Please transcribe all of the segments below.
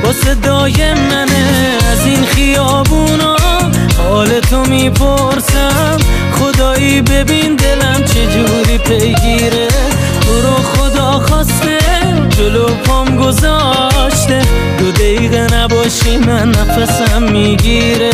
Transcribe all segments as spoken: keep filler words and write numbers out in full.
با صدای منه از این خیابونا حال تو میپرسم. خدایی ببین دلم چجوری پیگیره، تو رو خدا خواسته جلو پام گذاشته. دو دقیقه نباشی من نفسم میگیره.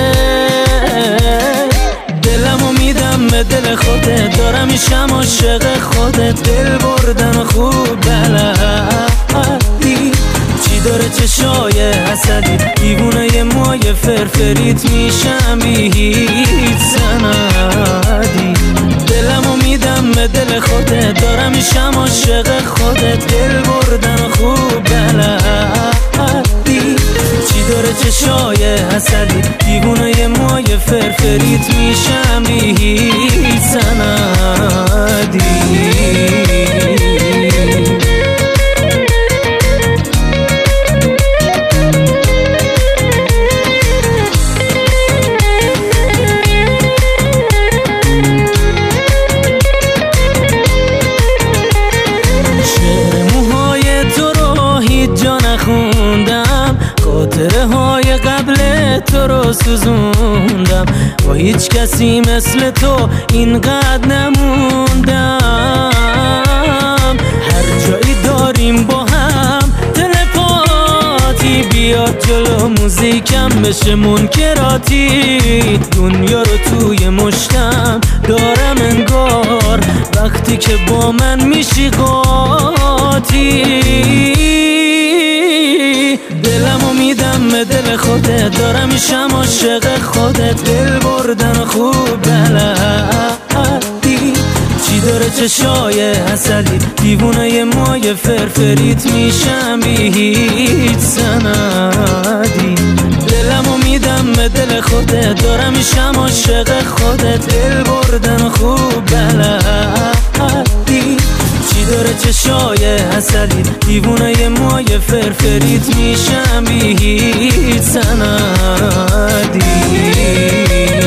دلمو میدم به دل خودت، دارم میشم عاشق خودت. دل بردن خوب بلدی، چی داره چشای حسدی، دیوونه مای فرفریت میشم بی هیچ سندی. دلمو میدم به دل خودت، دارم میشم عاشق خودت. دل بردن خوب بلدی، چی داره چشای حسدی، دیوونه مای فرفریت میشم بی هیچ سندی. خاطره های قبل تو رو سوزوندم، با هیچ کسی مثل تو اینقدر نموندم. هر جایی داریم با هم تلپاتی، بیاد جلو موزیکم بشه منکراتی. دنیا رو توی مشتم دارم انگار، وقتی که با من میشی قاطی. دلمو میدم به دل خودت، دارم میشم عاشق خودت. دل بردن خوب بلدی، چی داره چشای حسدی، دیوونه مای فرفریت میشم بی هیچ سندی. دلمو میدم به دل خودت، دارم میشم عاشق خودت. دل بردن خوب بلدی، چی داره چشای حسدی، دیوونه مای فرفریت میشم بی هیچ سندی.